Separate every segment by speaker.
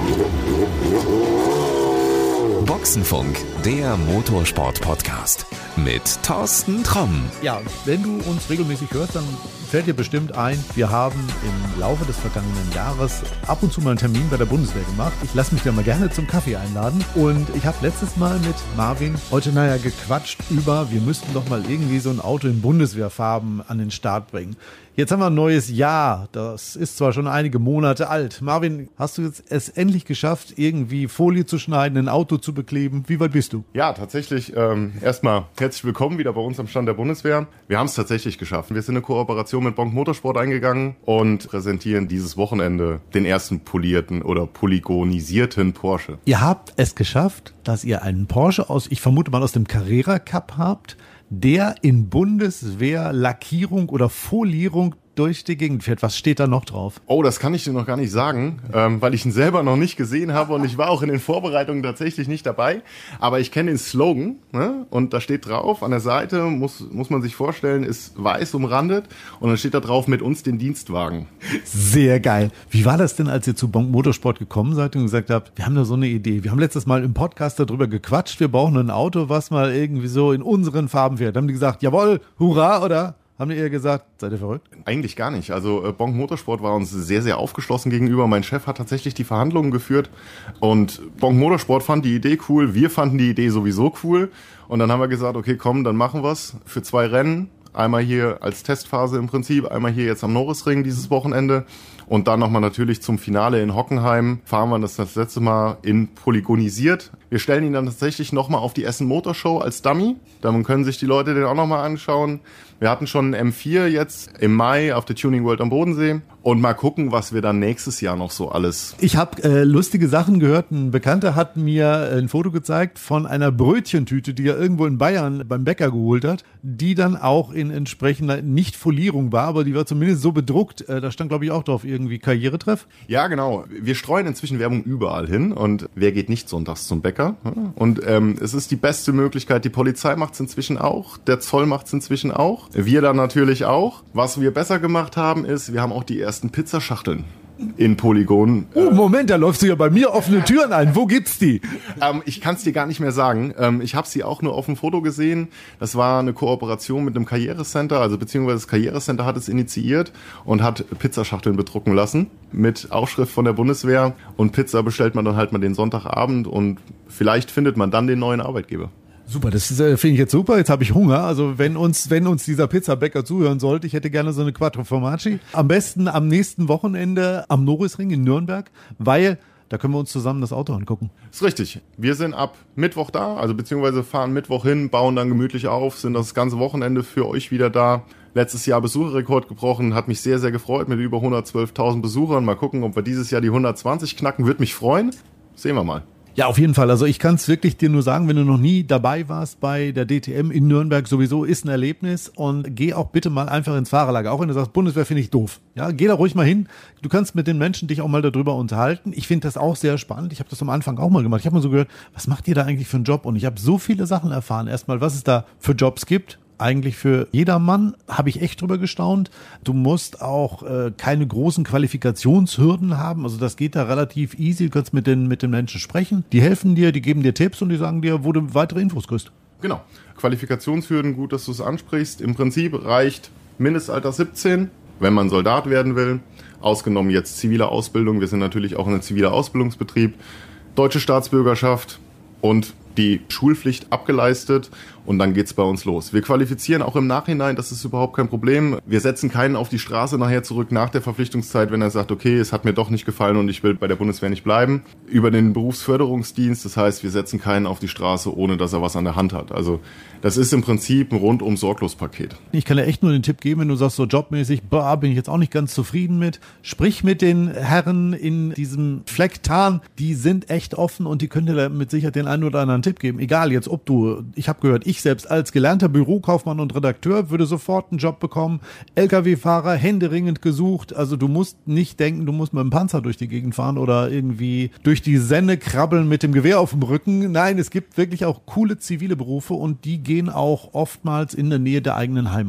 Speaker 1: Boxenfunk, der Motorsport-Podcast mit Thorsten Tromm.
Speaker 2: Ja, wenn du uns regelmäßig hörst, dann fällt dir bestimmt ein, wir haben im Laufe des vergangenen Jahres ab und zu mal einen Termin bei der Bundeswehr gemacht. Ich lasse mich da mal gerne zum Kaffee einladen. Und ich habe letztes Mal mit Marvin Eutenayer gequatscht über, wir müssten doch mal irgendwie so ein Auto in Bundeswehrfarben an den Start bringen. Jetzt haben wir ein neues Jahr. Das ist zwar schon einige Monate alt. Marvin, hast du jetzt es endlich geschafft, irgendwie Folie zu schneiden, ein Auto zu bekleben? Wie weit bist du?
Speaker 3: Ja, tatsächlich. Erstmal herzlich willkommen wieder bei uns am Stand der Bundeswehr. Wir haben es tatsächlich geschafft. Wir sind eine Kooperation mit Bonk Motorsport eingegangen und präsentieren dieses Wochenende den ersten polierten oder polygonisierten Porsche.
Speaker 2: Ihr habt es geschafft, dass ihr einen Porsche ich vermute mal aus dem Carrera Cup habt, der in Bundeswehr-Lackierung oder Folierung durch die Gegend fährt. Was steht da noch drauf?
Speaker 3: Oh, das kann ich dir noch gar nicht sagen, weil ich ihn selber noch nicht gesehen habe und ich war auch in den Vorbereitungen tatsächlich nicht dabei. Aber ich kenne den Slogan, ne? Und da steht drauf, an der Seite, muss man sich vorstellen, ist weiß umrandet und dann steht da drauf, mit uns den Dienstwagen.
Speaker 2: Sehr geil. Wie war das denn, als ihr zu Bonk Motorsport gekommen seid und gesagt habt, wir haben da so eine Idee. Wir haben letztes Mal im Podcast darüber gequatscht, wir brauchen ein Auto, was mal irgendwie so in unseren Farben fährt. Dann haben die gesagt, jawohl, hurra, oder? Haben die eher gesagt, seid ihr verrückt?
Speaker 3: Eigentlich gar nicht. Also Bonk Motorsport war uns sehr, sehr aufgeschlossen gegenüber. Mein Chef hat tatsächlich die Verhandlungen geführt und Bonk Motorsport fand die Idee cool. Wir fanden die Idee sowieso cool. Und dann haben wir gesagt, okay, komm, dann machen wir's für 2 Rennen. Einmal hier als Testphase im Prinzip, einmal hier jetzt am Norrisring dieses Wochenende. Und dann nochmal natürlich zum Finale in Hockenheim fahren wir das letzte Mal in polygonisiert. Wir stellen ihn dann tatsächlich nochmal auf die Essen Motor Show als Dummy. Dann können sich die Leute den auch nochmal anschauen. Wir hatten schon einen M4 jetzt im Mai auf der Tuning World am Bodensee. Und mal gucken, was wir dann nächstes Jahr noch so alles...
Speaker 2: Ich habe lustige Sachen gehört. Ein Bekannter hat mir ein Foto gezeigt von einer Brötchentüte, die er irgendwo in Bayern beim Bäcker geholt hat, die dann auch in entsprechender Nicht-Folierung war, aber die war zumindest so bedruckt. Da stand, glaube ich, auch drauf irgendwie Karrieretreff.
Speaker 3: Ja, genau. Wir streuen inzwischen Werbung überall hin und wer geht nicht sonntags zum Bäcker? Und es ist die beste Möglichkeit. Die Polizei macht es inzwischen auch, der Zoll macht es inzwischen auch, wir dann natürlich auch. Was wir besser gemacht haben ist, wir haben auch die ersten Pizzaschachteln in Polygon.
Speaker 2: Oh, Moment, da läufst du ja bei mir offene Türen ein. Wo gibt's die?
Speaker 3: Ich kann es dir gar nicht mehr sagen. Ich habe sie auch nur auf dem Foto gesehen. Das war eine Kooperation mit einem Karrierecenter, also beziehungsweise das Karrierecenter hat es initiiert und hat Pizzaschachteln bedrucken lassen mit Aufschrift von der Bundeswehr. Und Pizza bestellt man dann halt mal den Sonntagabend und vielleicht findet man dann den neuen Arbeitgeber.
Speaker 2: Super, das finde ich jetzt super. Jetzt habe ich Hunger. Also wenn uns dieser Pizzabäcker zuhören sollte, ich hätte gerne so eine Quattro Formaggi. Am besten am nächsten Wochenende am Norrisring in Nürnberg, weil da können wir uns zusammen das Auto angucken.
Speaker 3: Ist richtig. Wir sind ab Mittwoch da, also beziehungsweise fahren Mittwoch hin, bauen dann gemütlich auf, sind das ganze Wochenende für euch wieder da. Letztes Jahr Besucherrekord gebrochen, hat mich sehr, sehr gefreut mit über 112.000 Besuchern. Mal gucken, ob wir dieses Jahr die 120 knacken, würde mich freuen. Sehen wir mal.
Speaker 2: Ja, auf jeden Fall. Also ich kann es wirklich dir nur sagen, wenn du noch nie dabei warst bei der DTM in Nürnberg, sowieso ist ein Erlebnis und geh auch bitte mal einfach ins Fahrerlager. Auch wenn du sagst, Bundeswehr finde ich doof. Ja, geh da ruhig mal hin. Du kannst mit den Menschen dich auch mal darüber unterhalten. Ich finde das auch sehr spannend. Ich habe das am Anfang auch mal gemacht. Ich habe mal so gehört, was macht ihr da eigentlich für einen Job? Und ich habe so viele Sachen erfahren. Erstmal, was es da für Jobs gibt. Eigentlich für jedermann, habe ich echt drüber gestaunt. Du musst auch keine großen Qualifikationshürden haben. Also das geht da relativ easy. Du kannst mit den Menschen sprechen. Die helfen dir, die geben dir Tipps und die sagen dir, wo du weitere Infos kriegst.
Speaker 3: Genau. Qualifikationshürden, gut, dass du es ansprichst. Im Prinzip reicht Mindestalter 17, wenn man Soldat werden will. Ausgenommen jetzt zivile Ausbildung. Wir sind natürlich auch ein ziviler Ausbildungsbetrieb. Deutsche Staatsbürgerschaft und die Schulpflicht abgeleistet und dann geht's bei uns los. Wir qualifizieren auch im Nachhinein, das ist überhaupt kein Problem. Wir setzen keinen auf die Straße nachher zurück nach der Verpflichtungszeit, wenn er sagt, okay, es hat mir doch nicht gefallen und ich will bei der Bundeswehr nicht bleiben. Über den Berufsförderungsdienst, das heißt, wir setzen keinen auf die Straße, ohne dass er was an der Hand hat. Also das ist im Prinzip ein rundum Sorglos-Paket.
Speaker 2: Ich kann dir echt nur den Tipp geben, wenn du sagst, so jobmäßig, bin ich jetzt auch nicht ganz zufrieden mit. Sprich mit den Herren in diesem Fleck Tarn, die sind echt offen und die können dir da mit Sicherheit den einen oder anderen Tipp geben. Egal jetzt, ob du, ich habe gehört, ich selbst als gelernter Bürokaufmann und Redakteur würde sofort einen Job bekommen. LKW-Fahrer, händeringend gesucht. Also du musst nicht denken, du musst mit dem Panzer durch die Gegend fahren oder irgendwie durch die Senne krabbeln mit dem Gewehr auf dem Rücken. Nein, es gibt wirklich auch coole zivile Berufe und die gehen auch oftmals in der Nähe der eigenen Heimat.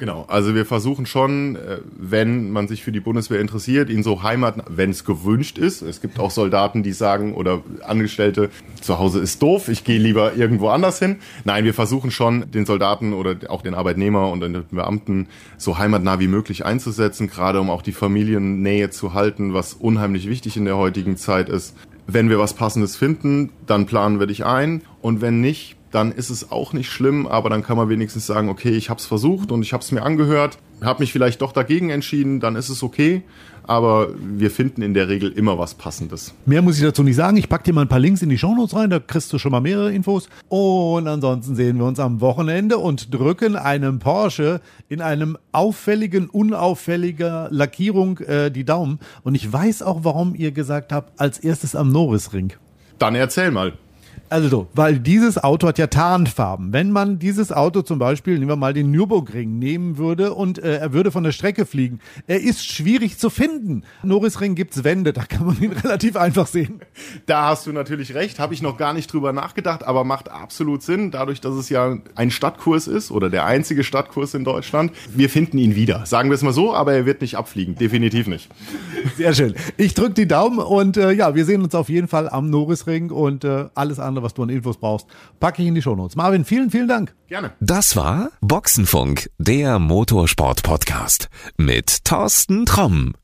Speaker 3: Genau, also wir versuchen schon, wenn man sich für die Bundeswehr interessiert, ihn so wenn es gewünscht ist. Es gibt auch Soldaten, die sagen, oder Angestellte, zu Hause ist doof, ich gehe lieber irgendwo anders hin. Nein, wir versuchen schon, den Soldaten oder auch den Arbeitnehmer und den Beamten so heimatnah wie möglich einzusetzen, gerade um auch die Familiennähe zu halten, was unheimlich wichtig in der heutigen Zeit ist. Wenn wir was Passendes finden, dann planen wir dich ein, und wenn nicht, dann ist es auch nicht schlimm, aber dann kann man wenigstens sagen, okay, ich habe es versucht und ich habe es mir angehört, habe mich vielleicht doch dagegen entschieden, dann ist es okay, aber wir finden in der Regel immer was Passendes.
Speaker 2: Mehr muss ich dazu nicht sagen, ich packe dir mal ein paar Links in die Shownotes rein, da kriegst du schon mal mehrere Infos, und ansonsten sehen wir uns am Wochenende und drücken einem Porsche in einem unauffälliger Lackierung die Daumen, und ich weiß auch, warum ihr gesagt habt, als erstes am Norrisring.
Speaker 3: Dann erzähl mal.
Speaker 2: Also, weil dieses Auto hat ja Tarnfarben. Wenn man dieses Auto zum Beispiel, nehmen wir mal den Nürburgring, nehmen würde und er würde von der Strecke fliegen, er ist schwierig zu finden. Norrisring gibt's Wände, da kann man ihn relativ einfach sehen.
Speaker 3: Da hast du natürlich recht, habe ich noch gar nicht drüber nachgedacht, aber macht absolut Sinn, dadurch, dass es ja ein Stadtkurs ist oder der einzige Stadtkurs in Deutschland. Wir finden ihn wieder, sagen wir es mal so, aber er wird nicht abfliegen, definitiv nicht.
Speaker 2: Sehr schön. Ich drücke die Daumen und wir sehen uns auf jeden Fall am Norrisring, und alles andere, was du an Infos brauchst, packe ich in die Shownotes. Marvin, vielen, vielen Dank.
Speaker 3: Gerne.
Speaker 1: Das war Boxenfunk, der Motorsport-Podcast mit Thorsten Tromm.